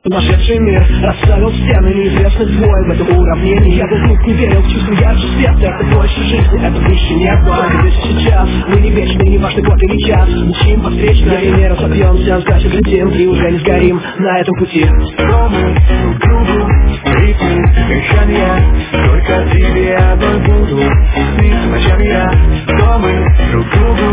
Сумасшедший мир расставил стены неизвестных свой в этом уравнении. Я вдруг не верил в чувство ярче света. Это больше жизни, это выше неба. Здесь и сейчас, мы не вечны, не важно год или час. Мчим по встречной, и не разобьемся, значит летим и уже не сгорим на этом пути. Что мы друг другу, ритм, дыхания, только тебе одной буду сниться ночами я. Что мы друг другу,